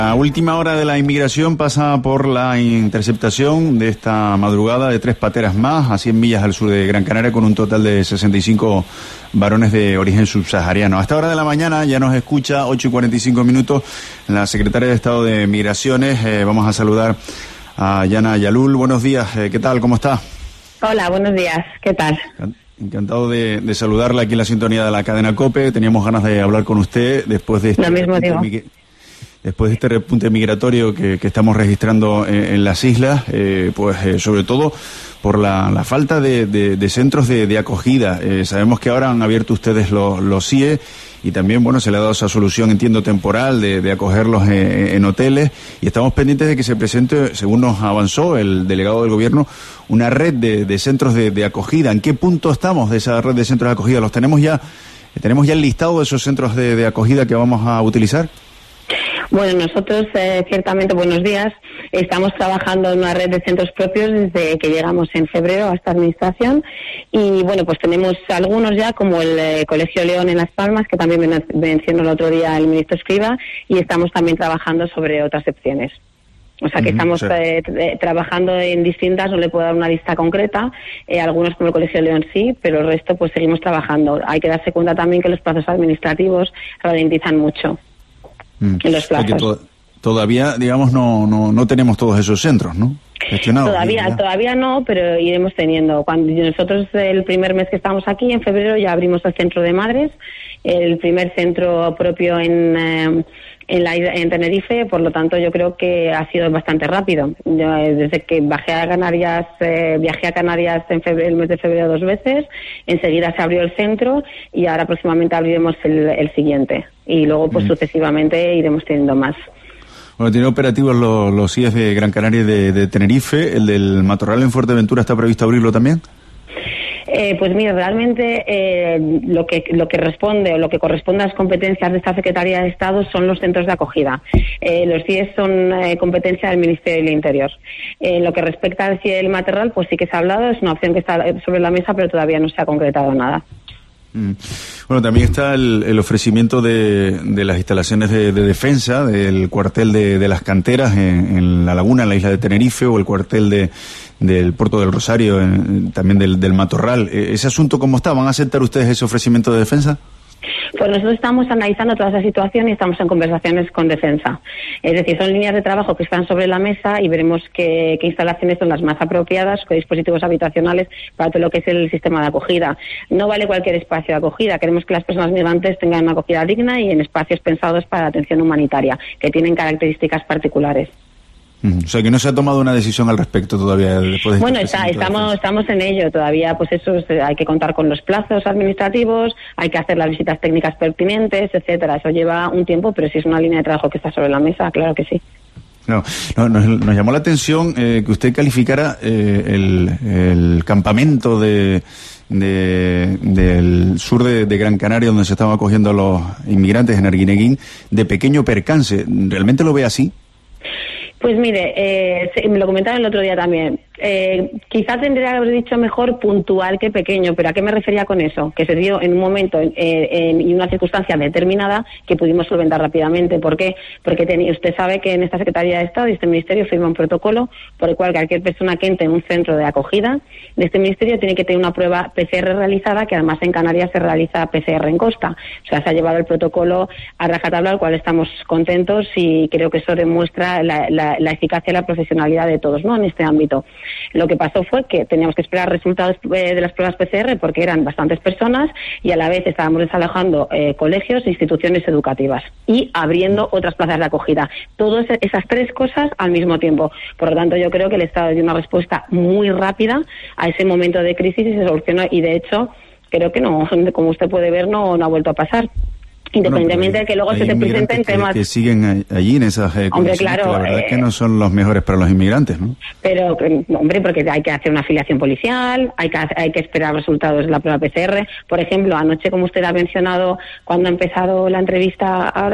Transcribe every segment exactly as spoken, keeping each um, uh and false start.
La última hora de la inmigración pasa por la interceptación de esta madrugada de tres pateras más a cien millas al sur de Gran Canaria, con un total de sesenta y cinco varones de origen subsahariano. A esta hora de la mañana ya nos escucha, ocho y cuarenta y cinco minutos, la secretaria de Estado de Migraciones. Eh, vamos a saludar a Yana Yalul. Buenos días, eh, ¿qué tal? ¿Cómo está? Hola, buenos días, ¿qué tal? Encantado de, de saludarla aquí en la sintonía de la cadena COPE. Teníamos ganas de hablar con usted después de este... Lo mismo digo. Después de este repunte migratorio que, que estamos registrando en, en las islas, eh, pues eh, sobre todo por la, la falta de, de, de centros de, de acogida. Eh, sabemos que ahora han abierto ustedes los, los C I E y también, bueno, se le ha dado esa solución, entiendo, temporal de, de acogerlos en, en hoteles, y estamos pendientes de que se presente, según nos avanzó el delegado del gobierno, una red de, de centros de, de acogida. ¿En qué punto estamos de esa red de centros de acogida? ¿Los tenemos ya, tenemos ya el listado de esos centros de, de acogida que vamos a utilizar? Bueno, nosotros, eh, ciertamente, buenos días, estamos trabajando en una red de centros propios desde que llegamos en febrero a esta administración, y bueno, pues tenemos algunos ya, como el eh, Colegio León en Las Palmas, que también men- mencionó el otro día el ministro Escrivá, y estamos también trabajando sobre otras opciones. O sea que uh-huh, estamos sí. eh, eh, trabajando en distintas, no le puedo dar una lista concreta, eh, algunos como el Colegio León sí, pero el resto pues seguimos trabajando. Hay que darse cuenta también que los plazos administrativos ralentizan mucho. Mm. En los plazos. To- todavía, digamos, no, no, no tenemos todos esos centros, ¿no? Gestionados. Todavía, ya. todavía no, pero iremos teniendo. Cuando nosotros el primer mes que estamos aquí, en febrero, ya abrimos el centro de madres, el primer centro propio en, eh, en, la, en Tenerife, por lo tanto yo creo que ha sido bastante rápido. Yo, desde que bajé a Canarias, eh, viajé a Canarias en febrero, el mes de febrero dos veces, enseguida se abrió el centro y ahora próximamente abriremos el, el siguiente. Y luego pues mm. sucesivamente iremos teniendo más. Bueno, tiene operativos los, los C I E de Gran Canaria y de, de Tenerife. ¿El del Matorral en Fuerteventura está previsto abrirlo también? Eh, pues mira, realmente eh, lo que lo que responde o lo que corresponde a las competencias de esta Secretaría de Estado son los centros de acogida. Eh, los C I E son eh, competencia del Ministerio del Interior. En eh, lo que respecta al C I E del Matorral, pues sí que se ha hablado, es una opción que está sobre la mesa, pero todavía no se ha concretado nada. Bueno, también está el, el ofrecimiento de, de las instalaciones de, de defensa del cuartel de, de las canteras en, en La Laguna, en la isla de Tenerife, o el cuartel de, del Puerto del Rosario, en, también del, del Matorral. ¿Ese asunto cómo está? ¿Van a aceptar ustedes ese ofrecimiento de defensa? Pues nosotros estamos analizando toda esa situación y estamos en conversaciones con Defensa. Es decir, son líneas de trabajo que están sobre la mesa y veremos qué, qué instalaciones son las más apropiadas, qué dispositivos habitacionales para todo lo que es el sistema de acogida. No vale cualquier espacio de acogida. Queremos que las personas migrantes tengan una acogida digna y en espacios pensados para la atención humanitaria, que tienen características particulares. O sea, que no se ha tomado una decisión al respecto todavía. Después de bueno, está, estamos estamos en ello todavía. Pues eso es, hay que contar con los plazos administrativos, hay que hacer las visitas técnicas pertinentes, etcétera. Eso lleva un tiempo, pero si es una línea de trabajo que está sobre la mesa, claro que sí. No, no nos, nos llamó la atención eh, que usted calificara eh, el, el campamento de, de del sur de, de Gran Canaria, donde se estaban acogiendo los inmigrantes en Arguineguín, de pequeño percance. ¿Realmente lo ve así? Pues mire, eh, me lo comentaron el otro día también. Eh, quizá tendría que haber dicho mejor puntual que pequeño, pero ¿a qué me refería con eso? Que se dio en un momento eh, en, y una circunstancia determinada que pudimos solventar rápidamente. ¿Por qué? Porque ten, usted sabe que en esta Secretaría de Estado y este Ministerio firma un protocolo por el cual cualquier persona que entre en un centro de acogida de este Ministerio tiene que tener una prueba P C R realizada, que además en Canarias se realiza P C R en costa. O sea, se ha llevado el protocolo a rajatabla, al cual estamos contentos, y creo que eso demuestra la, la, la eficacia y la profesionalidad de todos, ¿no?, en este ámbito. Lo que pasó fue que teníamos que esperar resultados eh, de las pruebas P C R porque eran bastantes personas y a la vez estábamos desalojando eh, colegios e instituciones educativas y abriendo otras plazas de acogida. Todas esas tres cosas al mismo tiempo. Por lo tanto, yo creo que el Estado dio una respuesta muy rápida a ese momento de crisis y se solucionó, y de hecho creo que no, como usted puede ver, no, no ha vuelto a pasar. Independientemente bueno, de que luego se te presenten que, temas... que siguen allí en esas eh, hombre, claro, que la verdad eh, es que no son los mejores para los inmigrantes, ¿no? Pero, hombre, porque hay que hacer una afiliación policial, hay que, hay que esperar resultados de la prueba P C R. Por ejemplo, anoche, como usted ha mencionado, cuando ha empezado la entrevista ahora,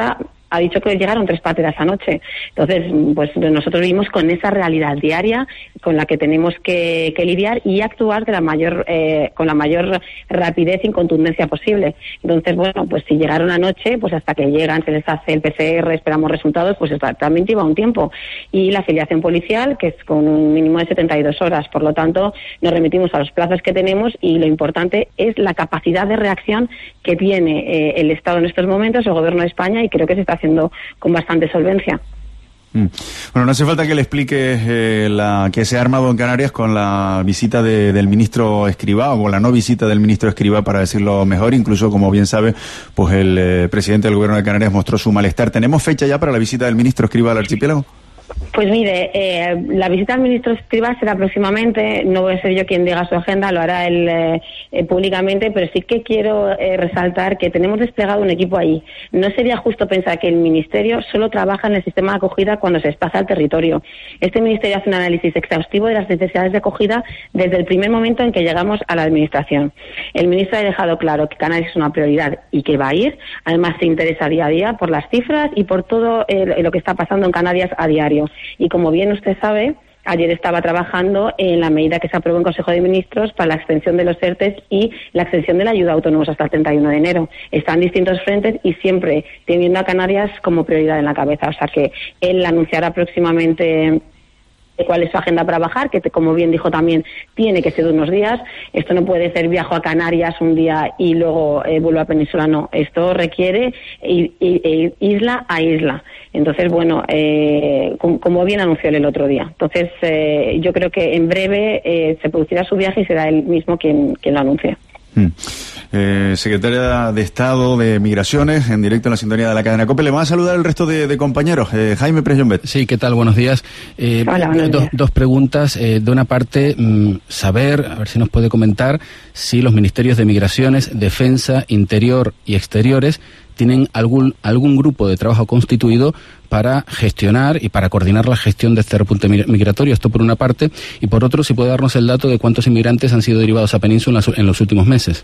ha dicho que llegaron tres pateras anoche. Entonces, pues nosotros vivimos con esa realidad diaria con la que tenemos que, que lidiar y actuar de la mayor, eh, con la mayor rapidez y contundencia posible. Entonces, bueno, pues si llegaron anoche, pues hasta que llegan, se les hace el P C R, esperamos resultados, pues también lleva un tiempo. Y la afiliación policial, que es con un mínimo de setenta y dos horas. Por lo tanto, nos remitimos a los plazos que tenemos y lo importante es la capacidad de reacción que tiene eh, el Estado en estos momentos, el Gobierno de España, y creo que se está haciendo con bastante solvencia. Mm. Bueno, no hace falta que le explique eh, la que se ha armado en Canarias con la visita de, del ministro Escrivá, o con la no visita del ministro Escrivá, para decirlo mejor. Incluso, como bien sabe, pues el eh, presidente del Gobierno de Canarias mostró su malestar. ¿Tenemos fecha ya para la visita del ministro Escrivá al archipiélago? Pues mire, eh, la visita al ministro Escrivá será próximamente, no voy a ser yo quien diga su agenda, lo hará él eh, eh, públicamente, pero sí que quiero eh, resaltar que tenemos desplegado un equipo ahí. No sería justo pensar que el ministerio solo trabaja en el sistema de acogida cuando se desplaza al territorio. Este ministerio hace un análisis exhaustivo de las necesidades de acogida desde el primer momento en que llegamos a la administración. El ministro ha dejado claro que Canarias es una prioridad y que va a ir. Además, se interesa día a día por las cifras y por todo eh, lo que está pasando en Canarias a diario. Y como bien usted sabe, ayer estaba trabajando en la medida que se aprobó en Consejo de Ministros para la extensión de los ERTES y la extensión de la ayuda a autónomos hasta el treinta y uno de enero. Está en distintos frentes y siempre teniendo a Canarias como prioridad en la cabeza. O sea que él anunciará próximamente cuál es su agenda para bajar, que como bien dijo también, tiene que ser de unos días. Esto no puede ser viajo a Canarias un día y luego eh, vuelvo a Península, no. Esto requiere ir, ir, ir isla a isla. Entonces, bueno, eh, como, como bien anunció él el otro día. Entonces, eh, yo creo que en breve eh, se producirá su viaje y será él mismo quien, quien lo anuncie. Hmm. Eh, secretaria de Estado de Migraciones, en directo en la sintonía de la cadena COPE. Le van a saludar el resto de, de compañeros. Eh, Jaime Prejonbet. Sí, ¿qué tal? Buenos días. Eh, Hola, buenos dos, días. dos preguntas. Eh, de una parte, mmm, saber, a ver si nos puede comentar, si los ministerios de Migraciones, Defensa, Interior y Exteriores tienen algún algún grupo de trabajo constituido para gestionar y para coordinar la gestión de este repunte migratorio. Esto por una parte. Y por otro, si puede darnos el dato de cuántos inmigrantes han sido derivados a Península en los últimos meses.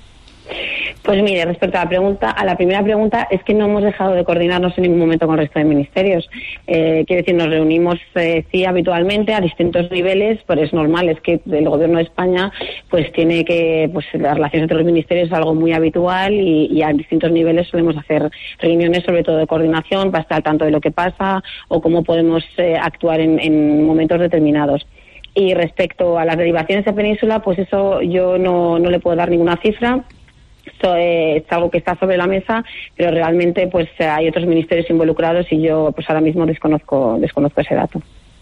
Pues mire, respecto a la pregunta, a la primera pregunta, es que no hemos dejado de coordinarnos en ningún momento con el resto de ministerios. Eh, quiero decir, nos reunimos eh, sí habitualmente a distintos niveles, pero es normal, es que el Gobierno de España pues tiene que, pues las relaciones entre los ministerios es algo muy habitual y, y a distintos niveles solemos hacer reuniones sobre todo de coordinación para estar al tanto de lo que pasa o cómo podemos eh, actuar en, en momentos determinados. Y respecto a las derivaciones de Península, pues eso yo no, no le puedo dar ninguna cifra. Esto es algo que está sobre la mesa, pero realmente pues hay otros ministerios involucrados y yo pues ahora mismo desconozco desconozco ese dato.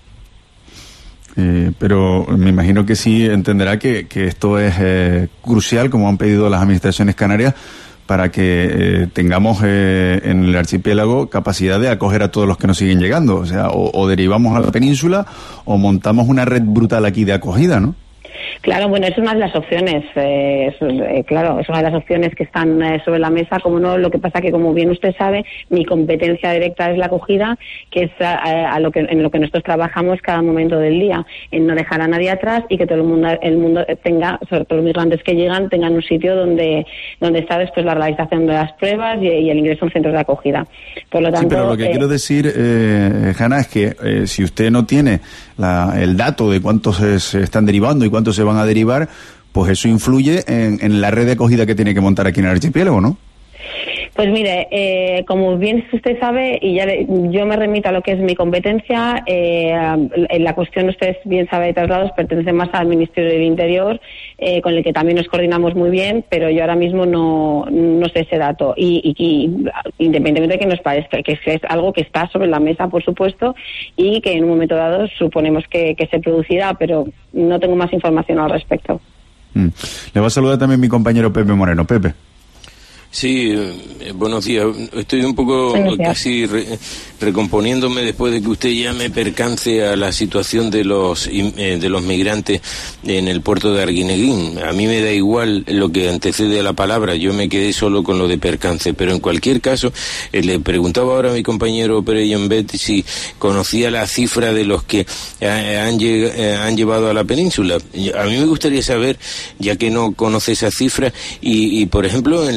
Eh, pero me imagino que sí entenderá que, que esto es eh, crucial, como han pedido las administraciones canarias, para que eh, tengamos eh, en el archipiélago capacidad de acoger a todos los que nos siguen llegando. O sea, o, o derivamos a la península o montamos una red brutal aquí de acogida, ¿no? Claro, bueno, es una de las opciones, eh, es, eh, claro, es una de las opciones que están eh, sobre la mesa, como no, lo que pasa que, como bien usted sabe, mi competencia directa es la acogida, que es a, a lo que, en lo que nosotros trabajamos cada momento del día, en no dejar a nadie atrás y que todo el mundo, el mundo tenga, sobre todo los migrantes que llegan, tengan un sitio donde donde está después la realización de las pruebas y, y el ingreso en centros de acogida. Por lo tanto, sí, pero lo que eh, quiero decir, eh, Hanna, es que eh, si usted no tiene la, el dato de cuántos se, se están derivando y cuántos se van a derivar, pues eso influye en, en la red de acogida que tiene que montar aquí en el archipiélago, ¿no? Pues mire, eh, como bien usted sabe, y ya le, yo me remito a lo que es mi competencia, eh, en la cuestión, usted bien sabe, de traslados, pertenece más al Ministerio del Interior, eh, con el que también nos coordinamos muy bien, pero yo ahora mismo no, no sé ese dato. Y, y, y independientemente de que nos parezca, que es algo que está sobre la mesa, por supuesto, y que en un momento dado suponemos que, que se producirá, pero no tengo más información al respecto. Mm. Le va a saludar también mi compañero Pepe Moreno. Pepe. Sí, eh, buenos días. Estoy un poco casi re, recomponiéndome después de que usted ya me percance a la situación de los eh, de los migrantes en el puerto de Arguineguín. A mí me da igual lo que antecede a la palabra, yo me quedé solo con lo de percance, pero en cualquier caso, eh, le preguntaba ahora a mi compañero Prejonbet si conocía la cifra de los que eh, han, eh, han llevado a la península. A mí me gustaría saber, ya que no conoce esa cifra, y, y por ejemplo, en la repatriación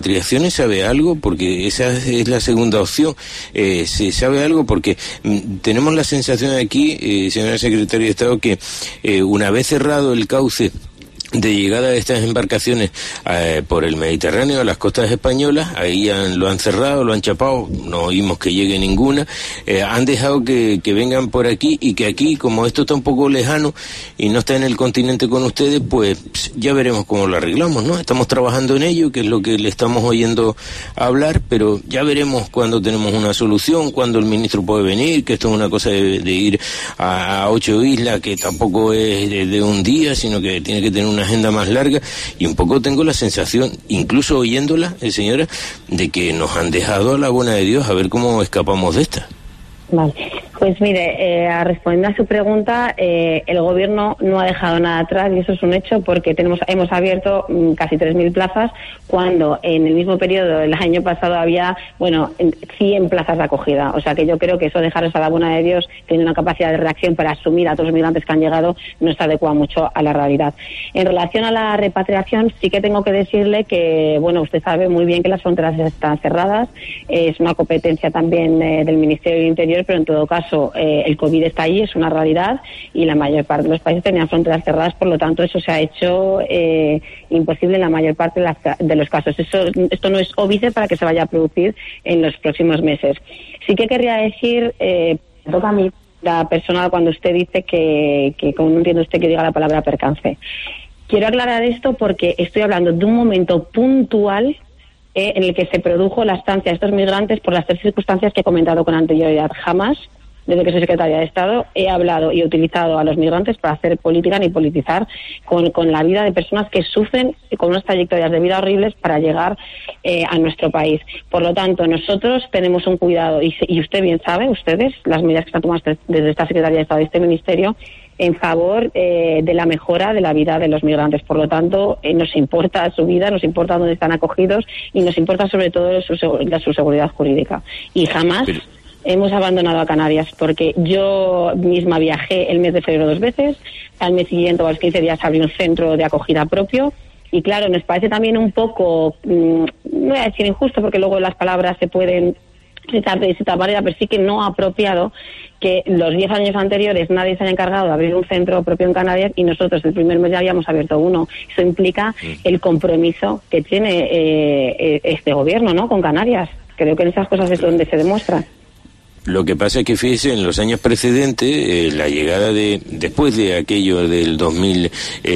repatriaciones sabe algo? Porque esa es la segunda opción. Eh, ¿Se sabe algo? Porque mm, tenemos la sensación aquí, eh, señora Secretaria de Estado, que eh, una vez cerrado el cauce de llegada de estas embarcaciones eh, por el Mediterráneo a las costas españolas, ahí han, lo han cerrado, lo han chapado, no oímos que llegue ninguna, eh, han dejado que, que vengan por aquí, y que aquí, como esto está un poco lejano y no está en el continente con ustedes, pues ya veremos cómo lo arreglamos, ¿no? Estamos trabajando en ello, que es lo que le estamos oyendo hablar, pero ya veremos cuando tenemos una solución, cuando el ministro puede venir, que esto es una cosa de, de ir a, a ocho islas, que tampoco es de, de un día, sino que tiene que tener una agenda más larga, y un poco tengo la sensación, incluso oyéndola, eh, señora, de que nos han dejado a la buena de Dios, a ver cómo escapamos de esta. Vale, pues mire, eh, respondiendo a su pregunta, eh, el Gobierno no ha dejado nada atrás, y eso es un hecho, porque tenemos hemos abierto mm, casi tres mil plazas, cuando en el mismo periodo del año pasado había, bueno, cien plazas de acogida. O sea que yo creo que eso, dejarles a la buena de Dios, tiene una capacidad de reacción para asumir a todos los migrantes que han llegado, no se adecua mucho a la realidad. En relación a la repatriación, sí que tengo que decirle que, bueno, usted sabe muy bien que las fronteras están cerradas, eh, es una competencia también eh, del Ministerio del Interior, pero en todo caso eh, el COVID está ahí, es una realidad, y la mayor parte de los países tenían fronteras cerradas, por lo tanto eso se ha hecho eh, imposible en la mayor parte de, las, de los casos. Eso, esto no es óbice para que se vaya a producir en los próximos meses. Sí que querría decir, eh, toca a mí la personal cuando usted dice que, que como no entiende usted que diga la palabra percance. Quiero aclarar esto porque estoy hablando de un momento puntual Eh, en el que se produjo la estancia de estos migrantes por las tres circunstancias que he comentado con anterioridad. Jamás, desde que soy secretaria de Estado, he hablado y he utilizado a los migrantes para hacer política ni politizar con, con la vida de personas que sufren con unas trayectorias de vida horribles para llegar eh, a nuestro país. Por lo tanto, nosotros tenemos un cuidado, y, y usted bien sabe, ustedes, las medidas que están tomadas desde esta Secretaría de Estado y este Ministerio, en favor eh, de la mejora de la vida de los migrantes. Por lo tanto, eh, nos importa su vida, nos importa dónde están acogidos, y nos importa sobre todo su, su seguridad jurídica. Y jamás Pero... hemos abandonado a Canarias, porque yo misma viajé el mes de febrero dos veces, al mes siguiente o a los quince días abrí un centro de acogida propio. Y claro, nos parece también un poco, mmm, no voy a decir injusto, porque luego las palabras se pueden citar de cierta manera, pero sí que no apropiado que los diez años anteriores nadie se haya encargado de abrir un centro propio en Canarias, y nosotros el primer mes ya habíamos abierto uno. Eso implica el compromiso que tiene eh, este gobierno, ¿no?, con Canarias. Creo que en esas cosas es donde se demuestra. Lo que pasa es que, fíjese, en los años precedentes, eh, la llegada de, después de aquello del dos mil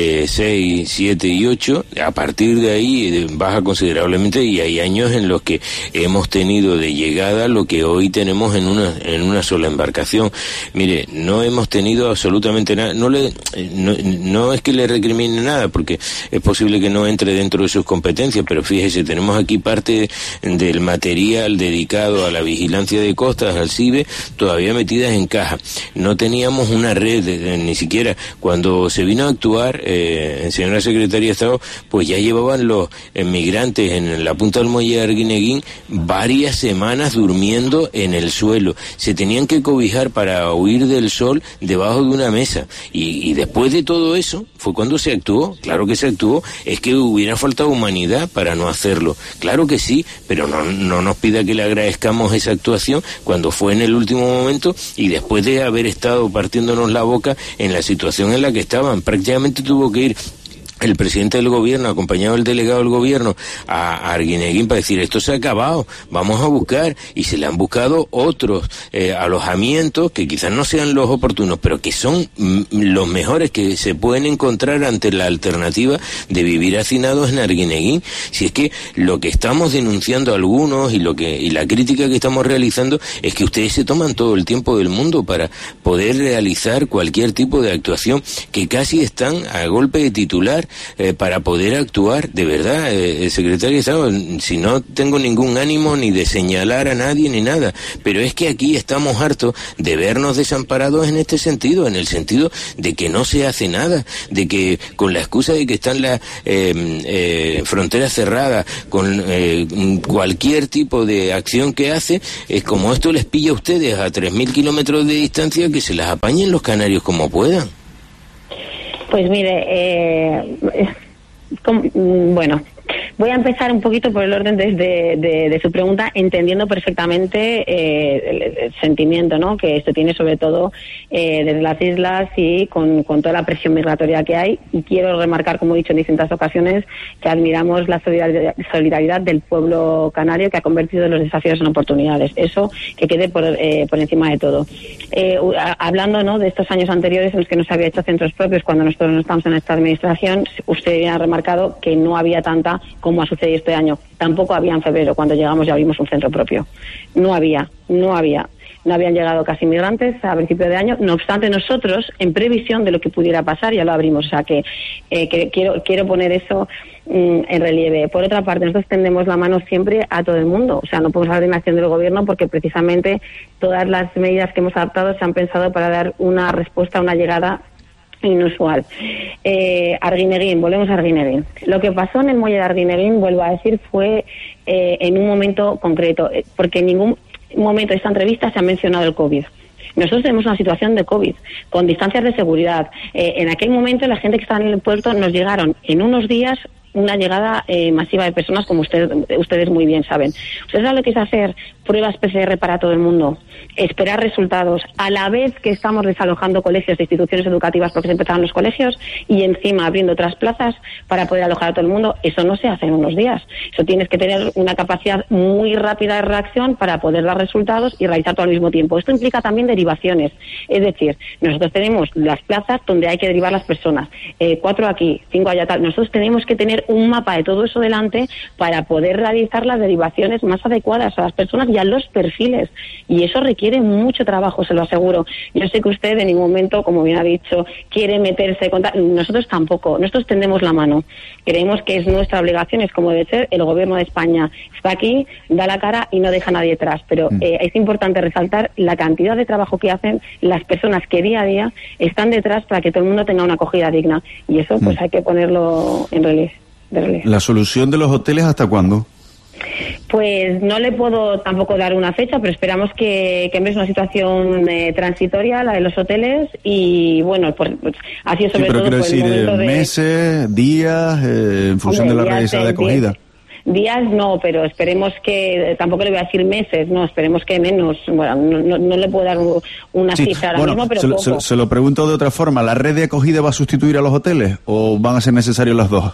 seis, siete y ocho, a partir de ahí eh, baja considerablemente, y hay años en los que hemos tenido de llegada lo que hoy tenemos en una en una sola embarcación. Mire, no hemos tenido absolutamente nada, no le no, no es que le recrimine nada, porque es posible que no entre dentro de sus competencias, pero fíjese, tenemos aquí parte del material dedicado a la vigilancia de costas, al CIBE, todavía metidas en caja. No teníamos una red, eh, ni siquiera cuando se vino a actuar, eh, señora Secretaria de Estado, pues ya llevaban los migrantes en la punta del muelle de Arguineguín varias semanas durmiendo en el suelo. Se tenían que cobijar para huir del sol debajo de una mesa. Y, y después de todo eso, fue cuando se actuó. Claro que se actuó. Es que hubiera faltado humanidad para no hacerlo. Claro que sí, pero no, no nos pida que le agradezcamos esa actuación cuando fue en el último momento, y después de haber estado partiéndonos la boca en la situación en la que estaban. Prácticamente tuvo que ir el presidente del gobierno, acompañado del delegado del gobierno, a Arguineguín para decir, esto se ha acabado, vamos a buscar, y se le han buscado otros eh, alojamientos que quizás no sean los oportunos, pero que son mm, los mejores que se pueden encontrar ante la alternativa de vivir hacinados en Arguineguín. Si es que lo que estamos denunciando algunos, y lo que y la crítica que estamos realizando, es que ustedes se toman todo el tiempo del mundo para poder realizar cualquier tipo de actuación, que casi están a golpe de titular, Eh, para poder actuar. De verdad, eh, secretario de Estado, si no tengo ningún ánimo ni de señalar a nadie ni nada, pero es que aquí estamos hartos de vernos desamparados en este sentido, en el sentido de que no se hace nada, de que con la excusa de que están las eh, eh, fronteras cerradas, con eh, cualquier tipo de acción que hace, es como esto les pilla a ustedes a tres mil kilómetros de distancia, que se las apañen los canarios como puedan. Pues mire, eh, como, bueno, Voy a empezar un poquito por el orden desde de, de su pregunta, entendiendo perfectamente eh, el, el sentimiento, ¿no?, que esto tiene sobre todo eh, desde las islas y con, con toda la presión migratoria que hay. Y quiero remarcar, como he dicho en distintas ocasiones, que admiramos la solidaridad, solidaridad del pueblo canario, que ha convertido los desafíos en oportunidades. Eso que quede por, eh, por encima de todo. Eh, hablando, ¿no?, de estos años anteriores en los que no se había hecho centros propios, cuando nosotros no estamos en esta administración, usted ya ha remarcado que no había tanta como ha sucedido este año. Tampoco había en febrero, cuando llegamos ya vimos un centro propio. No había, no había. No habían llegado casi migrantes a principio de año. No obstante, nosotros, en previsión de lo que pudiera pasar, ya lo abrimos. O sea, que, eh, que quiero, quiero poner eso mm, en relieve. Por otra parte, nosotros tendemos la mano siempre a todo el mundo. O sea, no podemos hablar de inacción del gobierno porque precisamente todas las medidas que hemos adoptado se han pensado para dar una respuesta a una llegada inusual. Eh, Arguineguín, volvemos a Arguineguín. Lo que pasó en el muelle de Arguineguín, vuelvo a decir, fue eh, en un momento concreto, eh, porque en ningún momento de esta entrevista se ha mencionado el COVID. Nosotros tenemos una situación de COVID, con distancias de seguridad. Eh, en aquel momento la gente que estaba en el puerto nos llegaron en unos días una llegada eh, masiva de personas, como usted, ustedes muy bien saben. Ustedes saben lo que es hacer pruebas P C R para todo el mundo, esperar resultados, a la vez que estamos desalojando colegios de instituciones educativas porque se empezaron los colegios y encima abriendo otras plazas para poder alojar a todo el mundo. Eso no se hace en unos días. Eso tienes que tener una capacidad muy rápida de reacción para poder dar resultados y realizar todo al mismo tiempo. Esto implica también derivaciones. Es decir, nosotros tenemos las plazas donde hay que derivar las personas. Eh, cuatro aquí, cinco allá tal. Nosotros tenemos que tener un mapa de todo eso delante para poder realizar las derivaciones más adecuadas a las personas y a los perfiles. Y eso requiere mucho trabajo, se lo aseguro. Yo sé que usted en ningún momento, como bien ha dicho, quiere meterse con... Nosotros tampoco. Nosotros tendemos la mano. Creemos que es nuestra obligación, es como debe ser. El gobierno de España está aquí, da la cara y no deja a nadie atrás. Pero eh, es importante resaltar la cantidad de trabajo que hacen las personas que día a día están detrás para que todo el mundo tenga una acogida digna. Y eso pues hay que ponerlo en relieve. ¿La solución de los hoteles hasta cuándo? Pues no le puedo tampoco dar una fecha, pero esperamos que, que es una situación eh, transitoria, la de los hoteles, y bueno, pues, pues así es sobre sí, pero todo quiero por decir, el momento de... meses, días, eh, en función Hombre, de la realidad de acogida. Días no, pero esperemos que, tampoco le voy a decir meses, no, esperemos que menos. Bueno, no, no, no le puedo dar una sí, cifra ahora bueno, mismo, pero se, poco. Se, se lo pregunto de otra forma, ¿la red de acogida va a sustituir a los hoteles o van a ser necesarios las dos?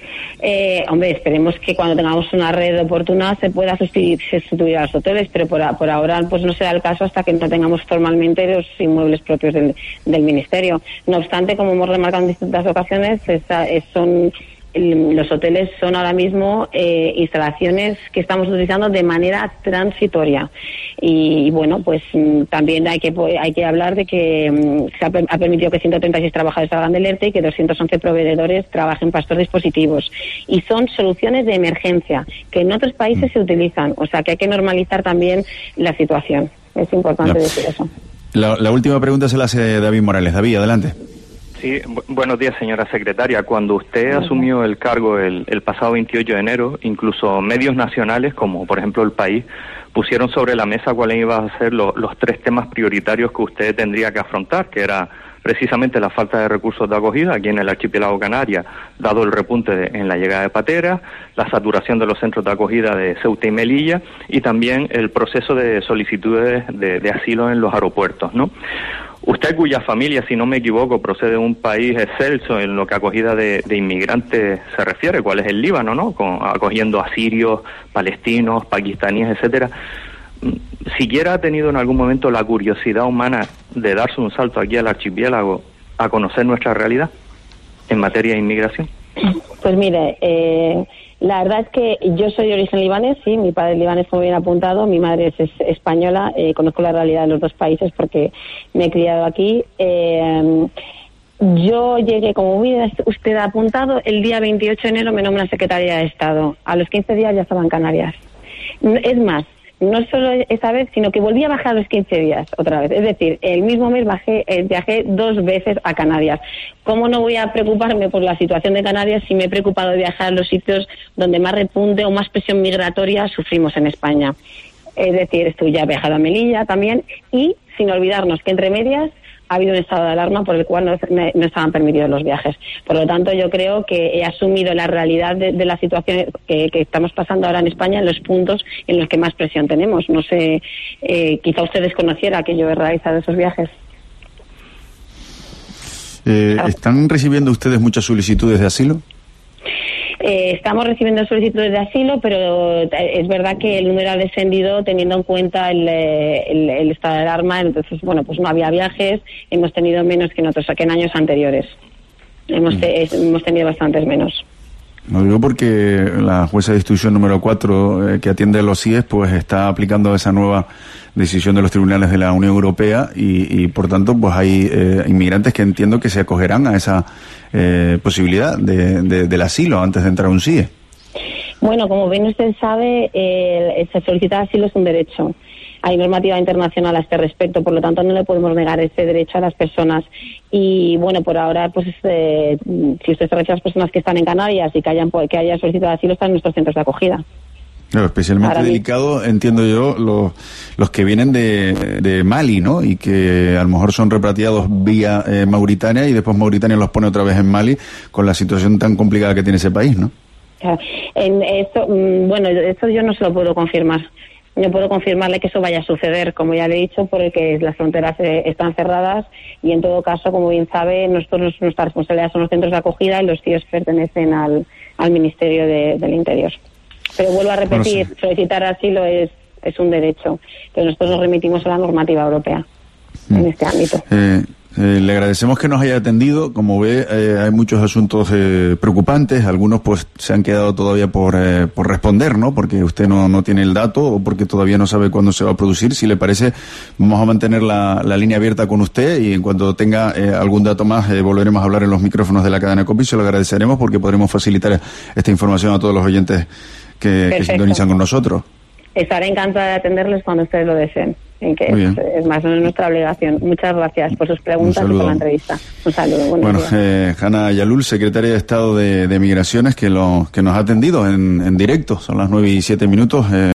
Eh, hombre, esperemos que cuando tengamos una red oportuna se pueda sustituir, sustituir a los hoteles, pero por, por ahora pues no será el caso hasta que no tengamos formalmente los inmuebles propios del, del Ministerio. No obstante, como hemos remarcado en distintas ocasiones, esa, es, son... los hoteles son ahora mismo eh, instalaciones que estamos utilizando de manera transitoria y, y bueno, pues m, también hay que hay que hablar de que m, se ha, ha permitido que ciento treinta y seis trabajadores salgan del ERTE y que doscientos once proveedores trabajen para estos dispositivos y son soluciones de emergencia que en otros países se utilizan, o sea que hay que normalizar también la situación. Es importante no. decir eso. La, la última pregunta se la hace David Morales. David, adelante. Sí, bu- buenos días, señora secretaria. Cuando usted asumió el cargo el, el pasado veintiocho de enero, incluso medios nacionales, como por ejemplo El País, pusieron sobre la mesa cuáles iban a ser lo, los tres temas prioritarios que usted tendría que afrontar, que era precisamente la falta de recursos de acogida aquí en el archipiélago Canarias, dado el repunte de, en la llegada de pateras, la saturación de los centros de acogida de Ceuta y Melilla, y también el proceso de solicitudes de, de asilo en los aeropuertos, ¿no? Usted, cuya familia, si no me equivoco, procede de un país excelso en lo que acogida de, de inmigrantes se refiere, cuál es el Líbano, ¿no? Con, acogiendo a sirios, palestinos, pakistaníes, etcétera. ¿Siquiera ha tenido en algún momento la curiosidad humana de darse un salto aquí al archipiélago a conocer nuestra realidad en materia de inmigración? Pues mire, eh, la verdad es que yo soy de origen libanés, sí, mi padre es libanés, como bien apuntado, mi madre es, es española, eh, conozco la realidad de los dos países porque me he criado aquí. Eh, yo llegué, como bien usted ha apuntado, el día veintiocho de enero me nombran secretaria de Estado. A los quince días ya estaba en Canarias. Es más, no solo esa vez, sino que volví a bajar a los quince días otra vez. Es decir, el mismo mes bajé, eh, viajé dos veces a Canarias. ¿Cómo no voy a preocuparme por la situación de Canarias si me he preocupado de viajar a los sitios donde más repunte o más presión migratoria sufrimos en España? Es decir, estoy ya viajado a Melilla también y sin olvidarnos que entre medias ha habido un estado de alarma por el cual no, no estaban permitidos los viajes. Por lo tanto, yo creo que he asumido la realidad de, de la situación que, que estamos pasando ahora en España en los puntos en los que más presión tenemos. No sé, eh, quizá usted desconociera que yo he realizado esos viajes. Eh, ¿Están recibiendo ustedes muchas solicitudes de asilo? Eh, estamos recibiendo solicitudes de asilo, pero es verdad que el número ha descendido teniendo en cuenta el, el, el estado de alarma. Entonces, bueno, pues no había viajes, hemos tenido menos que en otros, que en años anteriores. Hemos, te, hemos tenido bastantes menos. Lo digo porque la jueza de instrucción número cuatro, eh, que atiende a los C I E S, pues está aplicando esa nueva decisión de los tribunales de la Unión Europea y, y por tanto, pues hay eh, inmigrantes que entiendo que se acogerán a esa eh, posibilidad de, de, del asilo antes de entrar a un C I E. Bueno, como bien usted sabe, eh, el solicitar asilo es un derecho. Hay normativa internacional a este respecto, por lo tanto no le podemos negar ese derecho a las personas. Y bueno, por ahora, pues eh, si usted se refiere a las personas que están en Canarias y que hayan que haya solicitado asilo, están en nuestros centros de acogida. Claro, especialmente ahora delicado, mismo. Entiendo yo, los, los que vienen de, de Mali, ¿no? Y que a lo mejor son repatriados vía eh, Mauritania y después Mauritania los pone otra vez en Mali con la situación tan complicada que tiene ese país, ¿no? En esto, bueno, esto yo no se lo puedo confirmar. No puedo confirmarle que eso vaya a suceder, como ya le he dicho, porque las fronteras eh, están cerradas y en todo caso, como bien sabe, nosotros nuestra responsabilidad son los centros de acogida y los C I E S pertenecen al, al Ministerio de, del Interior. Pero vuelvo a repetir, bueno, sí. solicitar asilo es, es un derecho, pero nosotros nos remitimos a la normativa europea mm. en este ámbito. Eh, eh, le agradecemos que nos haya atendido. Como ve, eh, hay muchos asuntos eh, preocupantes. Algunos pues se han quedado todavía por eh, por responder, ¿no? Porque usted no, no tiene el dato o porque todavía no sabe cuándo se va a producir. Si le parece, vamos a mantener la, la línea abierta con usted y en cuanto tenga eh, algún dato más eh, volveremos a hablar en los micrófonos de la cadena COPE. Se lo agradeceremos porque podremos facilitar esta información a todos los oyentes que, que sintonizan con nosotros. Estaré encantada de atenderles cuando ustedes lo deseen. En que es, es más, no es nuestra obligación. Muchas gracias por sus preguntas y por la entrevista. Un saludo. Bueno, eh, Hanna Yalul, secretaria de Estado de, de Migraciones, que, lo, que nos ha atendido en, en directo. Son las nueve y siete minutos. Eh,